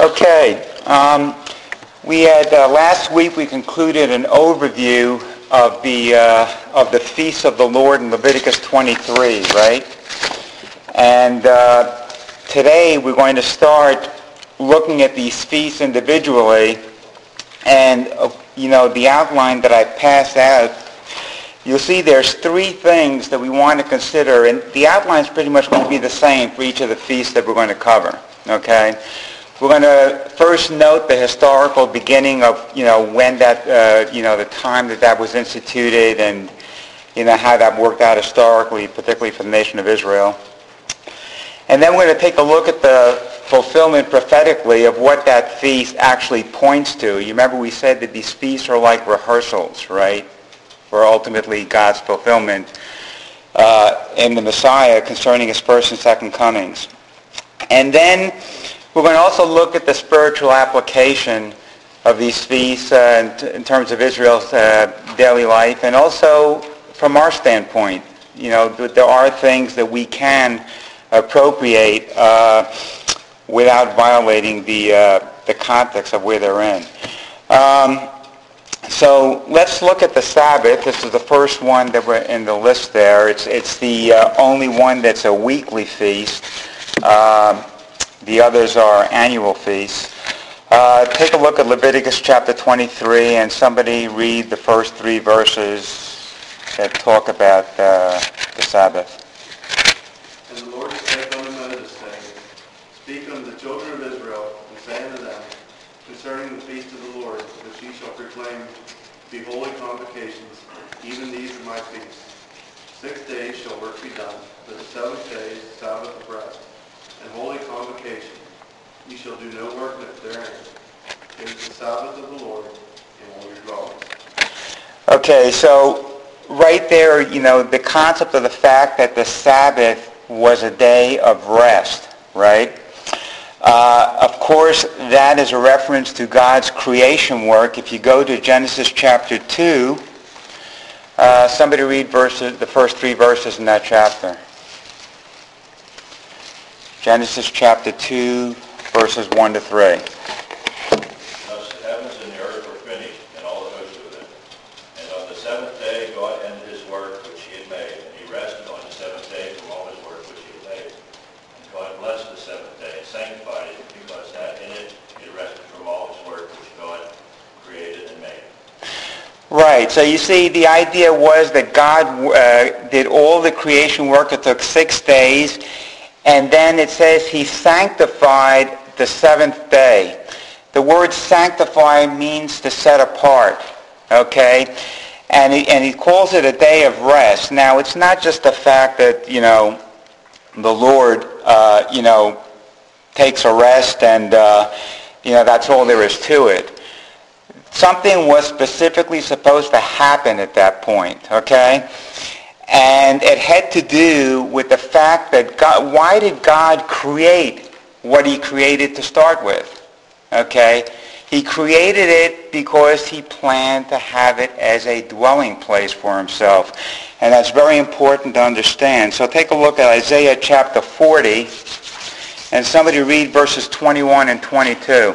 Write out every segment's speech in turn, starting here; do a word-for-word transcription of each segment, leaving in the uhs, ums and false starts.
Okay, um, we had uh, last week we concluded an overview of the uh, of the feasts of the Lord in Leviticus twenty-three, right? And uh, today we're going to start looking at these feasts individually, and uh, you know the outline that I passed out. You'll see there's three things that we want to consider, and the outline is pretty much going to be the same for each of the feasts that we're going to cover. Okay. We're going to first note the historical beginning of, you know, when that, uh, you know, the time that that was instituted and, you know, how that worked out historically, particularly for the nation of Israel. And then we're going to take a look at the fulfillment prophetically of what that feast actually points to. You remember we said that these feasts are like rehearsals, right, for ultimately God's fulfillment uh, in the Messiah concerning his first and second comings. And then we're going to also look at the spiritual application of these feasts uh, in, t- in terms of Israel's uh, daily life, and also from our standpoint. You know, th- there are things that we can appropriate uh, without violating the uh, the context of where they're in. Um, so let's look at the Sabbath. This is the first one that we're in the list there. It's it's the uh, only one that's a weekly feast. Um, The others are annual feasts. Uh, take a look at Leviticus chapter twenty-three, and somebody read the first three verses that talk about uh, the Sabbath. And the Lord spake unto Moses, saying, Speak unto the children of Israel, and say unto them, concerning the feast of the Lord, which ye shall proclaim to be holy convocations, even these are my feasts. Six days shall work be done, but the seventh day is the Sabbath of rest, and holy convocation. Ye shall do no work therein. It is the Sabbath of the Lord in all your dwellings. Okay, so right there, you know, the concept of the fact that the Sabbath was a day of rest, right? Uh, of course, that is a reference to God's creation work. If you go to Genesis chapter two, uh, somebody read verses, the first three verses in that chapter. Genesis chapter two, verses one to three. Thus the heavens and the earth were finished, and all the host of them. And on the seventh day God ended his work which he had made, and he rested on the seventh day from all his work which he had made. And God blessed the seventh day and sanctified it, because that in it he rested from all his work which God created and made. Right. So you see, the idea was that God uh, did all the creation work. It took six days. And then it says he sanctified the seventh day. The word sanctify means to set apart, okay? And he, and he calls it a day of rest. Now, it's not just the fact that, you know, the Lord, uh, you know, takes a rest and, uh, you know, that's all there is to it. Something was specifically supposed to happen at that point, okay? And it had to do with the fact that God, why did God create what he created to start with? Okay? He created it because he planned to have it as a dwelling place for himself. And that's very important to understand. So take a look at Isaiah chapter forty, and somebody read verses twenty-one and twenty-two.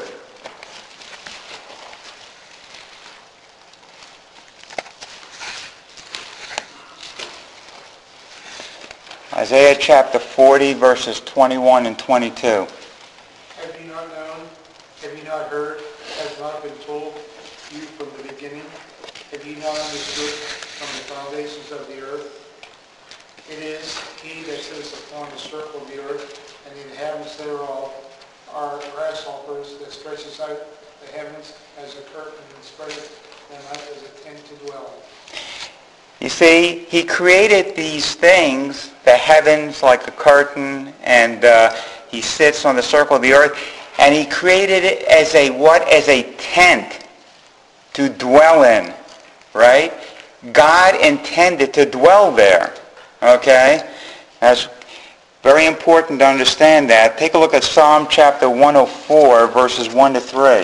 Isaiah chapter forty, verses twenty-one and twenty-two. Have you not known? Have you not heard? Has not been told you from the beginning? Have you not understood from the foundations of the earth? It is he that sits upon the circle of the earth, and the inhabitants thereof are grasshoppers, that stretches out the heavens as a curtain and spreadeth them out as a tent to dwell. You see, he created these things, the heavens like a curtain, and uh, he sits on the circle of the earth, and he created it as a what? As a tent to dwell in, right? God intended to dwell there, okay? That's very important to understand that. Take a look at Psalm chapter one oh four, verses one to three.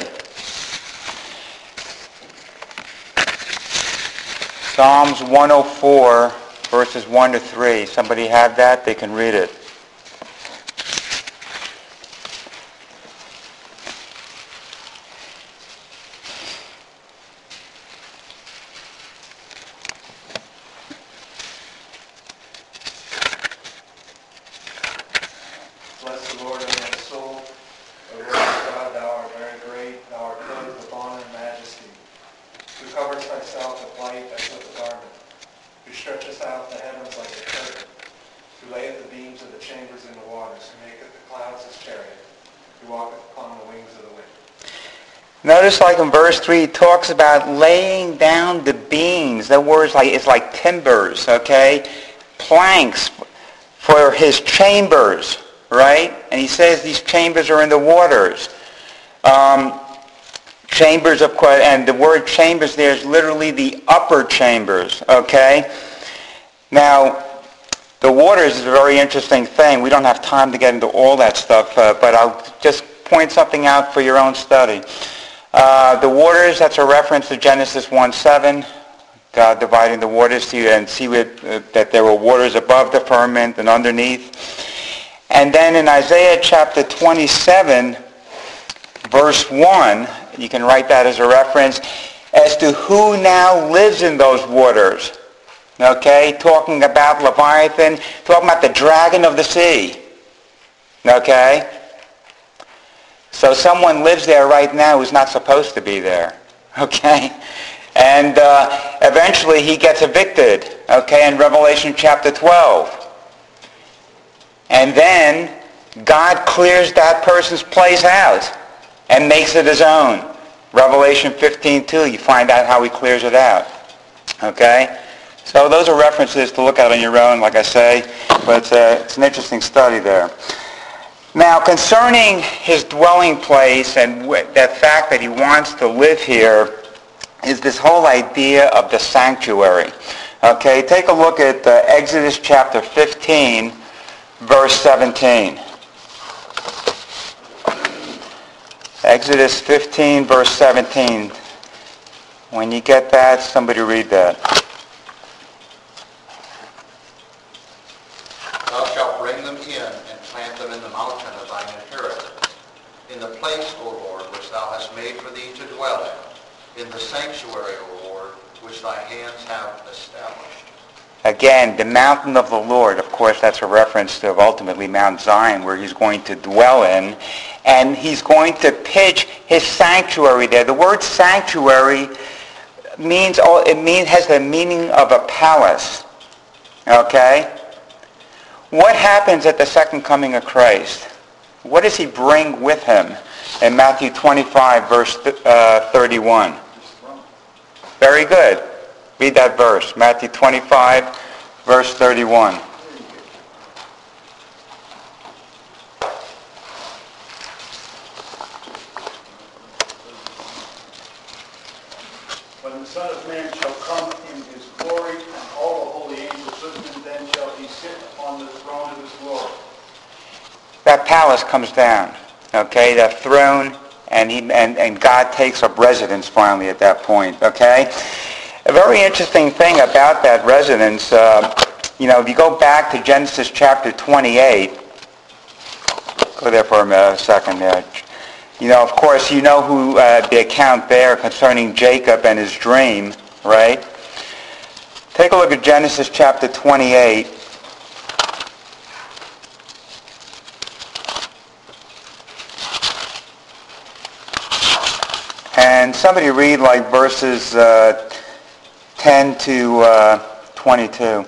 Psalms one oh four, verses one to three. Somebody have that? They can read it. He walketh upon the wings of the wind. Notice like in verse three, it talks about laying down the beams. That word is like, it's like timbers, okay? Planks for his chambers, right? And he says these chambers are in the waters. Um, chambers, of course, and the word chambers there is literally the upper chambers, okay? Now, the waters is a very interesting thing. We don't have time to get into all that stuff, uh, but I'll just point something out for your own study. Uh, the waters, that's a reference to Genesis one seven, God dividing the waters to, and see what, uh, that there were waters above the firmament and underneath. And then in Isaiah chapter twenty-seven, verse one, you can write that as a reference as to who now lives in those waters. Okay, talking about Leviathan, talking about the dragon of the sea. Okay? So someone lives there right now who's not supposed to be there. Okay? And uh, eventually he gets evicted. Okay, in Revelation chapter twelve. And then God clears that person's place out and makes it his own. Revelation fifteen two, you find out how he clears it out. Okay? So those are references to look at on your own, like I say, but it's, a, it's an interesting study there. Now, concerning his dwelling place and w- that fact that he wants to live here is this whole idea of the sanctuary. Okay, take a look at uh, Exodus chapter fifteen, verse seventeen. Exodus fifteen, verse seventeen. When you get that, somebody read that. Thou shalt bring them in and plant them in the mountain of thine inheritance, in the place, O Lord, which thou hast made for thee to dwell in, in the sanctuary, O Lord, which thy hands have established. Again, the mountain of the Lord, of course, that's a reference to ultimately Mount Zion, where he's going to dwell in, and he's going to pitch his sanctuary there. The word sanctuary means, it means has the meaning of a palace. Okay? What happens at the second coming of Christ? What does he bring with him in Matthew twenty-five, verse uh, thirty-one? Very good. Read that verse. Matthew twenty-five, verse thirty-one. When the Son of Man shall come in his glory, and all the holy angels with him, then shall he sit upon the throne of his glory. That palace comes down, okay, that throne, and, he, and, and God takes up residence finally at that point, okay? A very interesting thing about that residence, uh, you know, if you go back to Genesis chapter twenty-eight, go there for a second there. You know, of course, you know who uh, the account there concerning Jacob and his dream, right? Take a look at Genesis chapter twenty-eight. And somebody read like verses uh, ten to uh, twenty-two.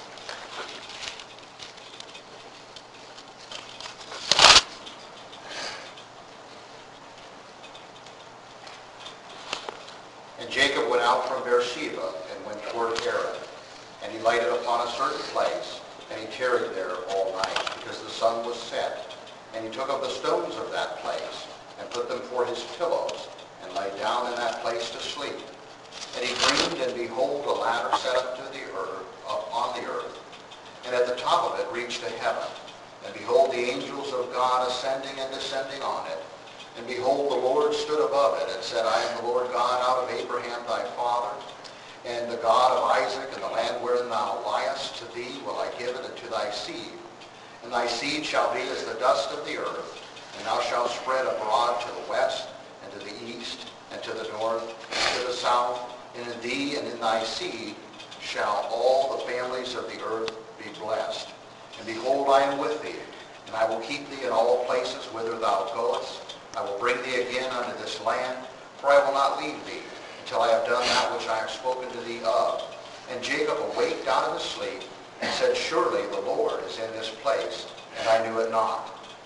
And Jacob went out from Beersheba and went toward Haran, and he lighted upon a certain place, and he tarried there all night, because the sun was set. And he took up the stones of that place, and put them for his pillows, and lay down in that place to sleep. And he dreamed, and behold, a ladder set up to the earth, up on the earth, and at the top of it reached to heaven. And behold, the angels of God ascending and descending on it. And behold, the Lord stood above it, and said, I am the Lord God out of Abraham thy father, and the God of Isaac, and the land wherein thou liest, to thee will I give it unto thy seed. And thy seed shall be as the dust of the earth, and thou shalt spread abroad to the west, and to the east, and to the north, and to the south. And in thee and in thy seed shall all the families of the earth be blessed. And behold, I am with thee, and I will keep thee in all places whither thou goest. I will bring thee again unto this land, for I will not leave thee, until I have done that which I have spoken to thee of. And Jacob awaked out of his sleep, and said, Surely the Lord is in this place, and I knew it not.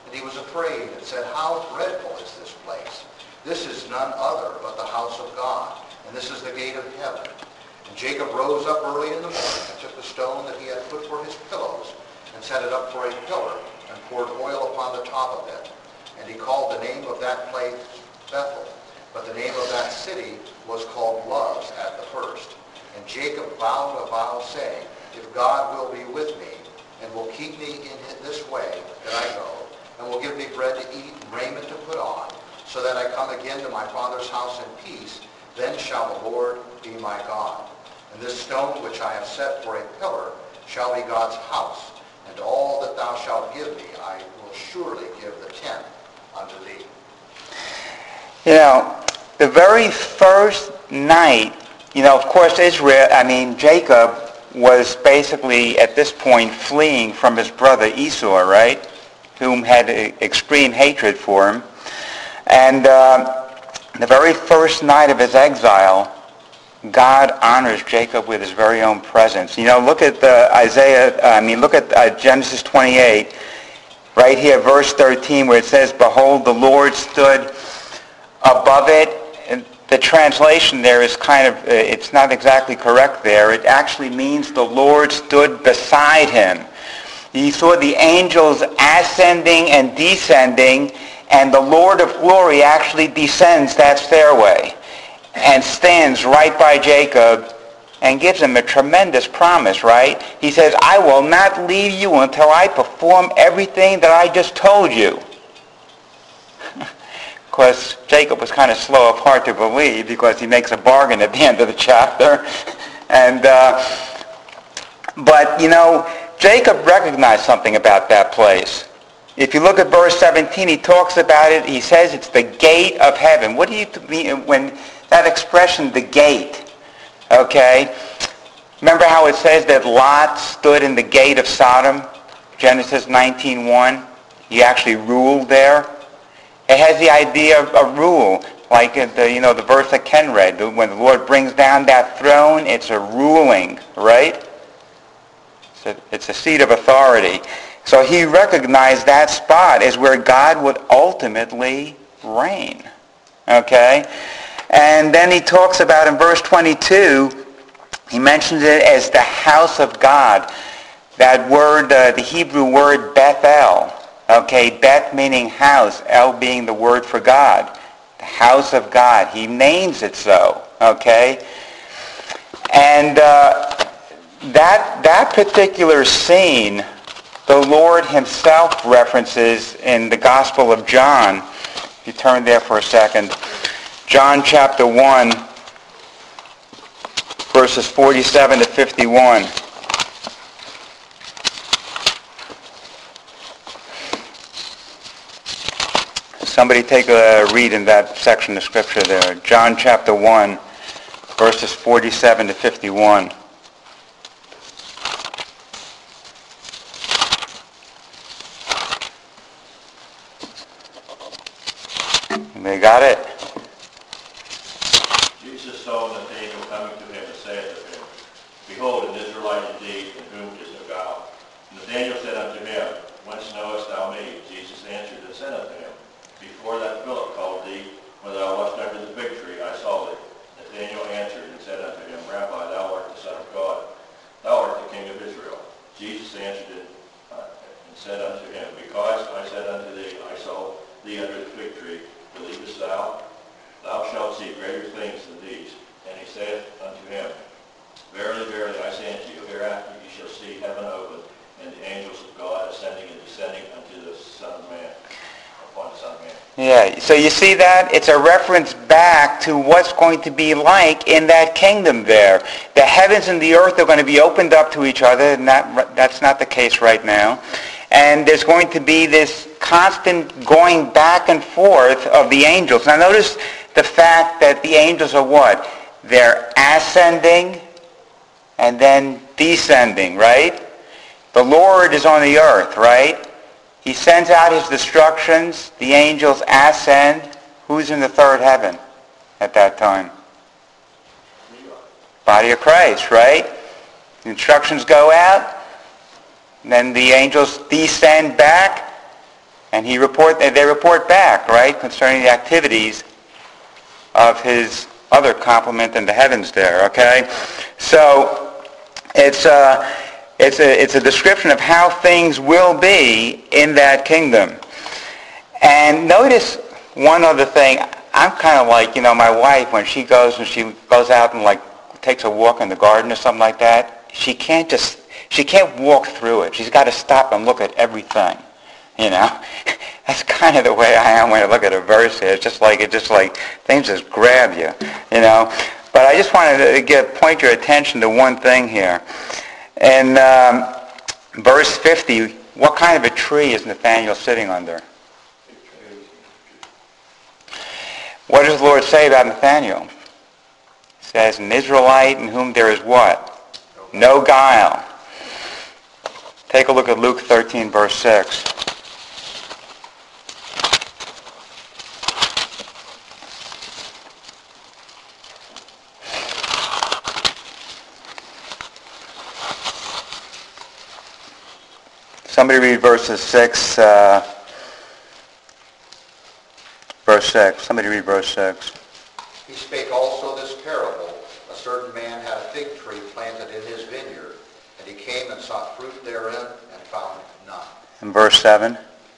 And he was afraid and said, "How dreadful is this place? This is none other but the house of God, and this is the gate of heaven." And Jacob rose up early in the morning and took the stone that he had put for his pillows and set it up for a pillar and poured oil upon the top of it. And he called the name of that place Bethel. But the name of that city was called Luz at the first. And Jacob vowed a vow, saying, "If God will be with me, and will keep me in this way that I go, and will give me bread to eat and raiment to put on, so that I come again to my father's house in peace, then shall the Lord be my God. And this stone which I have set for a pillar shall be God's house, and all that thou shalt give me I will surely give the tenth unto thee." You know, the very first night, you know, of course Israel, I mean Jacob was basically at this point fleeing from his brother Esau, right? Whom had extreme hatred for him. And uh, the very first night of his exile, God honors Jacob with his very own presence. You know, look at uh, Isaiah, I mean, look at uh, Genesis twenty-eight, right here, verse thirteen, where it says, "Behold, the Lord stood above it." And the translation there is kind of, uh, it's not exactly correct there. It actually means the Lord stood beside him. He saw the angels ascending and descending, and the Lord of glory actually descends that stairway and stands right by Jacob and gives him a tremendous promise, right? He says, "I will not leave you until I perform everything that I just told you." Of course, Jacob was kind of slow of heart to believe, because he makes a bargain at the end of the chapter. And uh, but, you know, Jacob recognized something about that place. If you look at verse seventeen, he talks about it. He says it's the gate of heaven. What do you mean when that expression, the gate? Okay. Remember how it says that Lot stood in the gate of Sodom? Genesis nineteen one. He actually ruled there. It has the idea of a rule, like the, you know, the verse that Ken read. When the Lord brings down that throne, it's a ruling, right? It's a, it's a seat of authority. So he recognized that spot as where God would ultimately reign. Okay? And then he talks about in verse twenty-two, he mentions it as the house of God. That word, uh, the Hebrew word Bethel. Okay, Beth meaning house, El being the word for God. The house of God. He names it so. Okay? And uh, that that particular scene, the Lord himself references in the Gospel of John. If you turn there for a second. John chapter one, verses forty-seven to fifty-one. Somebody take a read in that section of Scripture there. John chapter one, verses forty-seven to fifty-one. They got it? Jesus saw Nathanael coming to him and said to him, "Behold, an Israelite indeed, in whom is no guile." Nathanael said unto him, "Whence knowest thou me?" Jesus answered and said unto him, "Before that Philip called thee, when thou wast under the fig tree, I saw thee." Nathanael answered and said unto him, "Rabbi, thou art the Son of God. Thou art the King of Israel." Jesus answered and said unto him, "Because I said unto thee, I saw thee under the fig tree, believest thou? Thou shalt see greater things than these." And he said unto him, "Verily, verily, I say unto you, hereafter ye shall see heaven open, and the angels of God ascending and descending unto the Son of Man, upon the Son of Man." Yeah, so you see that? It's a reference back to what's going to be like in that kingdom there. The heavens and the earth are going to be opened up to each other, and that, that's not the case right now. And there's going to be this constant going back and forth of the angels. Now notice the fact that the angels are what? They're ascending and then descending, right? The Lord is on the earth, right? He sends out his destructions. The angels ascend. Who's in the third heaven at that time? Body of Christ, right? The instructions go out. Then the angels descend back. And he report, they report back, right, concerning the activities of his other complement in the heavens there, okay? So it's a, it's a, it's a description of how things will be in that kingdom. And notice one other thing. I'm kind of like, you know, my wife, when she goes and she goes out and like takes a walk in the garden or something like that, she can't just, she can't walk through it. She's got to stop and look at everything, you know. That's kind of the way I am when I look at a verse here. It's just like, it just like, things just grab you, you know. But I just wanted to get, point your attention to one thing here. In um, verse fifty, what kind of a tree is Nathanael sitting under? What does the Lord say about Nathanael? He says, an Israelite in whom there is what? No guile. Take a look at Luke thirteen, verse six. Somebody read verses six, uh, verse six. Somebody read verse six. He spake also this parable. A certain man had a fig tree planted in his vineyard, and he came and sought fruit therein, and found none. In verse seven.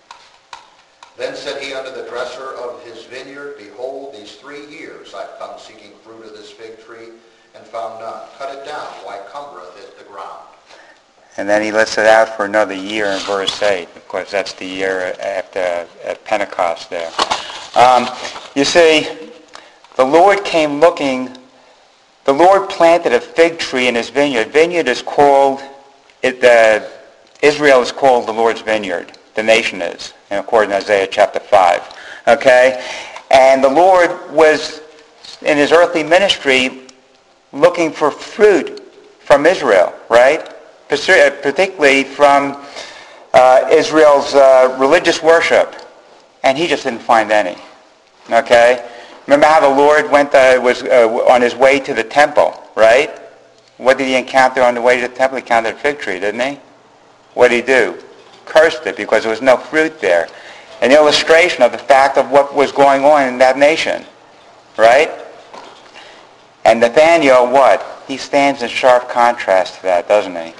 Then said he unto the dresser of his vineyard, Behold, these three years I've come seeking fruit of this fig tree, and found none. Cut it down, why cumbereth it the ground? And then he lists it out for another year in verse eight. Of course, that's the year after at Pentecost there. Um, you see, the Lord came looking, the Lord planted a fig tree in his vineyard. Vineyard is called, it, uh, Israel is called the Lord's vineyard. The nation is, according to Isaiah chapter five. Okay? And the Lord was, in his earthly ministry, looking for fruit from Israel, right? Particularly from uh, Israel's uh, religious worship. And he just didn't find any. Okay? Remember how the Lord went uh, was uh, on his way to the temple, right? What did he encounter on the way to the temple? He encountered a fig tree, didn't he? What did he do? Cursed it because there was no fruit there. An illustration of the fact of what was going on in that nation. Right? And Nathanael, what? He stands in sharp contrast to that, doesn't he?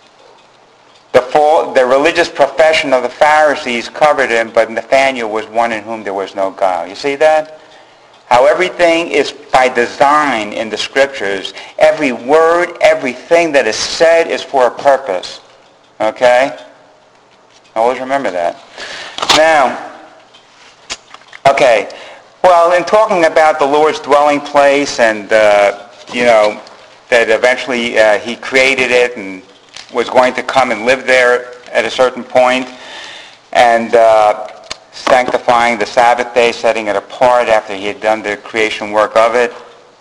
The, full, the religious profession of the Pharisees covered him, but Nathanael was one in whom there was no guile. You see that? How everything is by design in the Scriptures. Every word, everything that is said is for a purpose. Okay? Always remember that. Now, okay. Well, in talking about the Lord's dwelling place and, uh, you know, that eventually uh, he created it and was going to come and live there at a certain point, and uh, sanctifying the Sabbath day, setting it apart after he had done the creation work of it.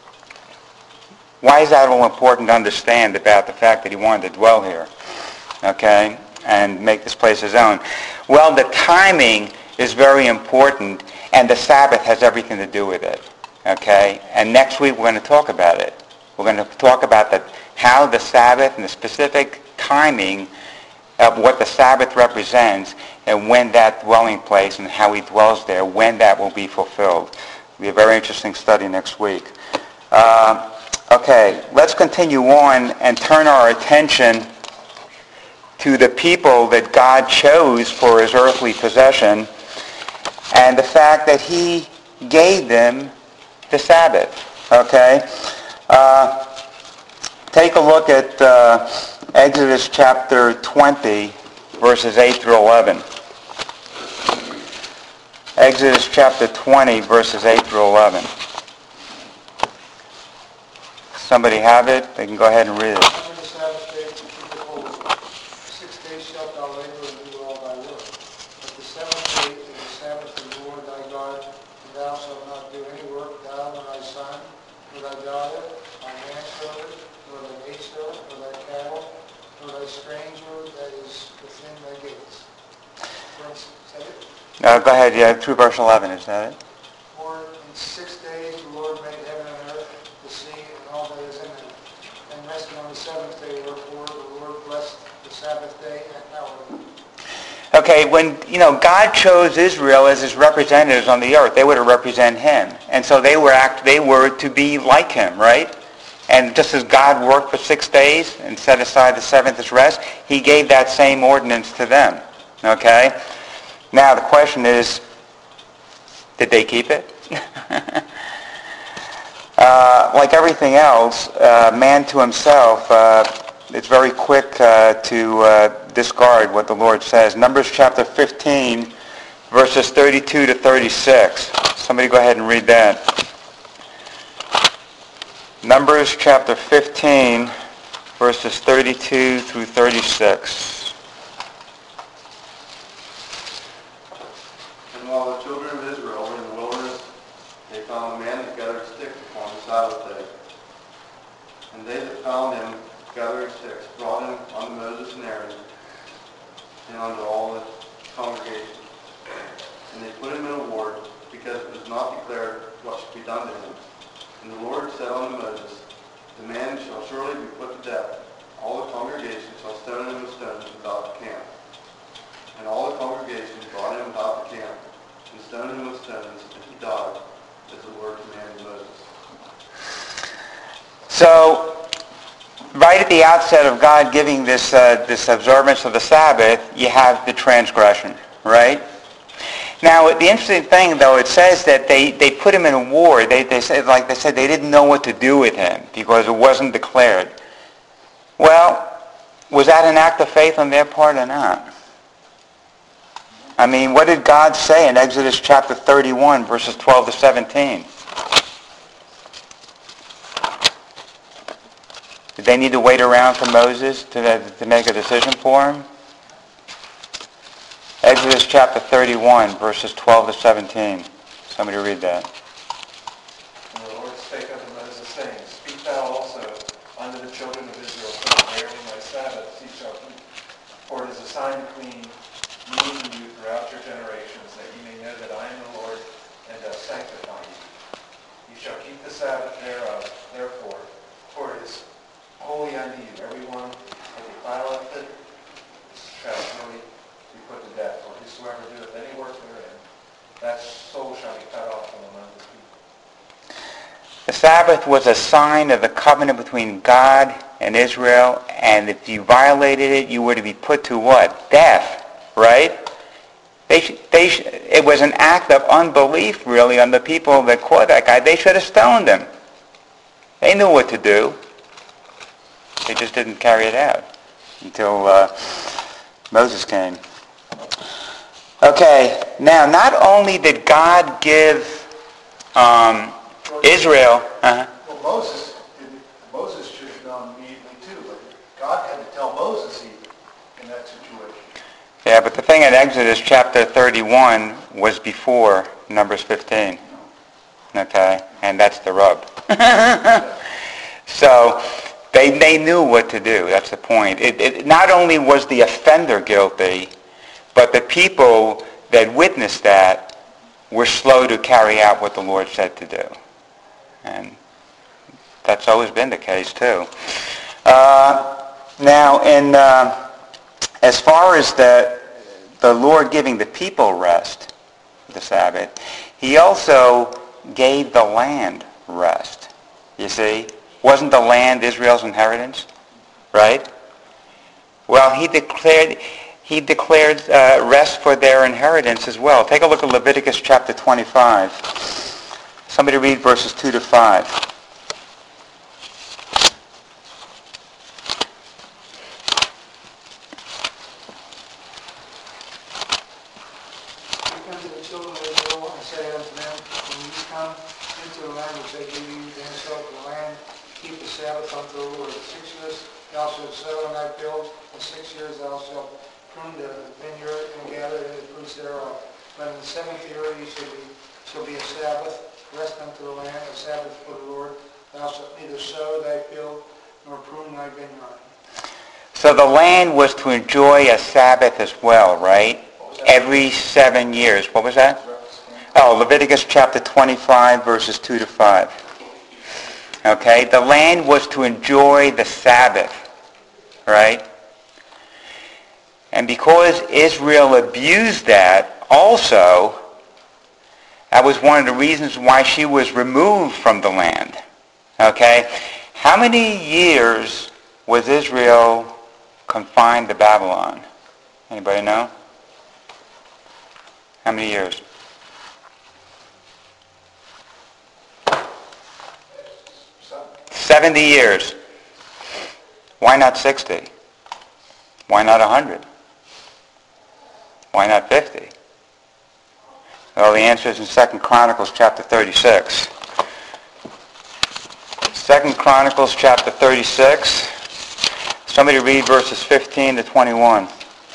Why is that all important to understand about the fact that he wanted to dwell here, okay, and make this place his own? Well, the timing is very important, and the Sabbath has everything to do with it, okay? And next week we're going to talk about it. We're going to talk about the, how the Sabbath and the specific timing of what the Sabbath represents and when that dwelling place and how he dwells there, when that will be fulfilled. It'll be a very interesting study next week. Uh, okay, let's continue on and turn our attention to the people that God chose for his earthly possession and the fact that he gave them the Sabbath. Okay? Uh, take a look at uh, Exodus chapter twenty, verses eight through eleven. Exodus chapter twenty, verses eight through eleven. Somebody have it? They can go ahead and read it. On the Sabbath day to keep it holy. Six days shalt thou labor and do all thy work. But the seventh day is the Sabbath of the Lord thy God, and thou shalt not do any work, thou, nor thy son, nor thy daughter, thy manservant, nor thy maidservant, nor thy cattle, nor thy stranger that is within thy gates. Is that it? Uh, go ahead, yeah, through verse eleven, is that it? For in six days the Lord made heaven and earth, the sea, and all that is in them. And rested on the seventh day, wherefore the Lord blessed the Sabbath day and hallowed it. Okay, when, you know, God chose Israel as his representatives on the earth, they were to represent him. And so they were act, they were to be like him, right? And just as God worked for six days and set aside the seventh as rest, he gave that same ordinance to them. Okay? Now the question is, did they keep it? uh, like everything else, uh, man to himself, uh, it's very quick uh, to uh, discard what the Lord says. Numbers chapter fifteen, verses thirty-two to thirty-six. Somebody go ahead and read that. Numbers chapter fifteen, verses thirty-two through thirty-six. And while the children of Israel were in the wilderness, they found a man that gathered sticks upon the Sabbath day. And they that found him gathering sticks brought him unto Moses and Aaron, and unto all the congregation. And they put him in a ward, because it was not declared what should be done to him. And the Lord said unto Moses, the man shall surely be put to death. All the congregation shall stone him with stones without the camp. And all the congregation brought him without the camp, and stoned him with stones, and he died, as the Lord commanded Moses. So, right at the outset of God giving this uh, this observance of the Sabbath, you have the transgression, right? Now, the interesting thing, though, it says that they, they put him in a ward. They, they said, like they said, they didn't know what to do with him because it wasn't declared. Well, was that an act of faith on their part or not? I mean, what did God say in Exodus chapter thirty-one, verses twelve to seventeen? Did they need to wait around for Moses to, to make a decision for him? Exodus chapter thirty-one, verses twelve to seventeen. Somebody read that. And the Lord spake unto Moses, saying, Speak thou also unto the children of Israel, saying, Verily my Sabbaths ye shall keep, for it is a sign between me and you throughout your generations, that ye may know that I am the Lord, and doth sanctify you. Ye shall keep the Sabbath thereof, therefore, for it is holy unto you. Every one that defileth it shall surely be put to death. For whosoever doeth any work therein, that soul shall be cut off from among the people. The Sabbath was a sign of the covenant between God and Israel, and if you violated it, you were to be put to what? Death, right? They, sh- they sh- it was an act of unbelief, really, on the people that caught that guy. They should have stoned him. They knew what to do. They just didn't carry it out until uh, Moses came. Okay, now not only did God give um, Israel... Uh-huh. Well, Moses, didn't- Moses should have known immediately too, but God had to tell Moses even in that situation. Yeah, but the thing in Exodus chapter thirty-one was before Numbers fifteen. Okay, and that's the rub. So they they knew what to do. That's the point. It, it not only was the offender guilty, but the people that witnessed that were slow to carry out what the Lord said to do. And that's always been the case too. Uh, now, in uh, as far as the the Lord giving the people rest, the Sabbath, he also gave the land rest. You see? Wasn't the land Israel's inheritance? Right? Well, he declared he declared uh, rest for their inheritance as well. Take a look at Leviticus chapter twenty-five. Somebody read verses two to five. Sabbath unto the Lord. Six years thou shalt sow and thy fields, and six years thou shalt prune the vineyard and gather in the fruits thereof. But in the seventh year ye shall be shall be a Sabbath, rest unto the land, a Sabbath for the Lord. Thou shalt neither sow thy field nor prune thy vineyard. So the land was to enjoy a Sabbath as well, right? Every seven years. What was that? Oh, Leviticus chapter twenty-five, verses two to five. Okay, the land was to enjoy the Sabbath, right? And because Israel abused that also, that was one of the reasons why she was removed from the land. Okay? How many years was Israel confined to Babylon? Anybody know? How many years? seventy years. Why not sixty? Why not one hundred? Why not fifty? Well, the answer is in Second Chronicles chapter thirty-six. Second Chronicles chapter thirty-six. Somebody read verses fifteen to twenty-one.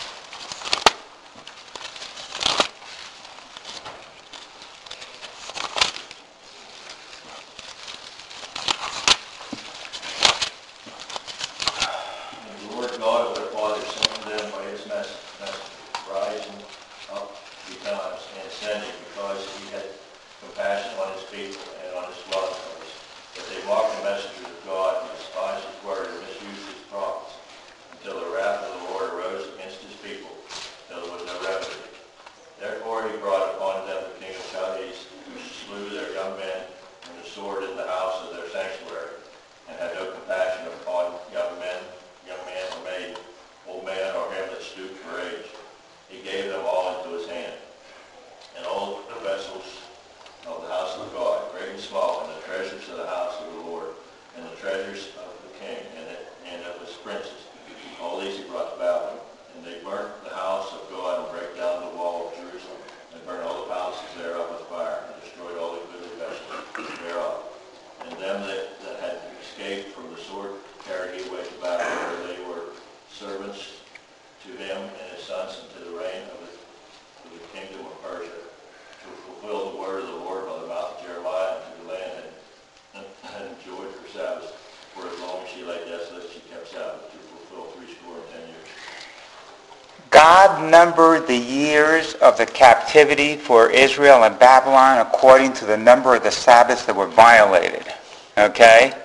God numbered the years of the captivity for Israel and Babylon according to the number of the Sabbaths that were violated. Okay?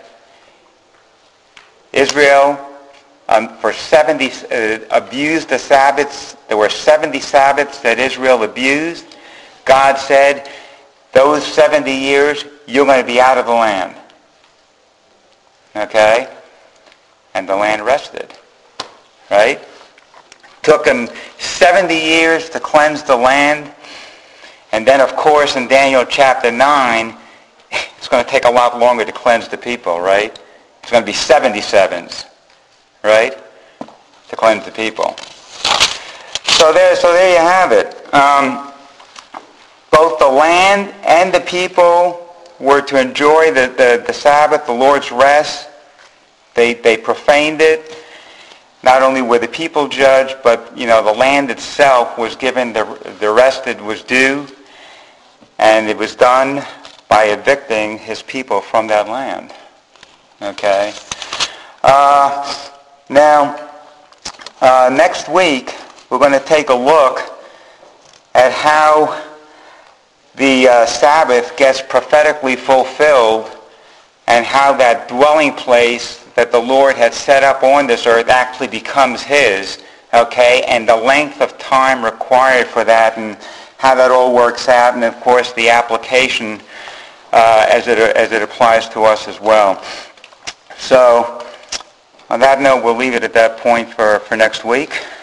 Israel um, for seventy uh, abused the Sabbaths. There were seventy Sabbaths that Israel abused. God said, those seventy years, you're going to be out of the land. Okay? And the land rested. Right? Took him seventy years to cleanse the land. And then, of course, in Daniel chapter nine, it's going to take a lot longer to cleanse the people, right? It's going to be seventy-sevens, right? To cleanse the people. So there, so there you have it. Um, both the land and the people were to enjoy the, the, the Sabbath, the Lord's rest. They, they profaned it. Not only were the people judged, but, you know, the land itself was given the, the rest that was due. And it was done by evicting his people from that land. Okay? Uh, now, uh, next week, we're going to take a look at how the uh, Sabbath gets prophetically fulfilled and how that dwelling place that the Lord had set up on this earth actually becomes his, okay, and the length of time required for that and how that all works out, and of course the application uh, as it as it applies to us as well. So on that note, we'll leave it at that point for, for next week.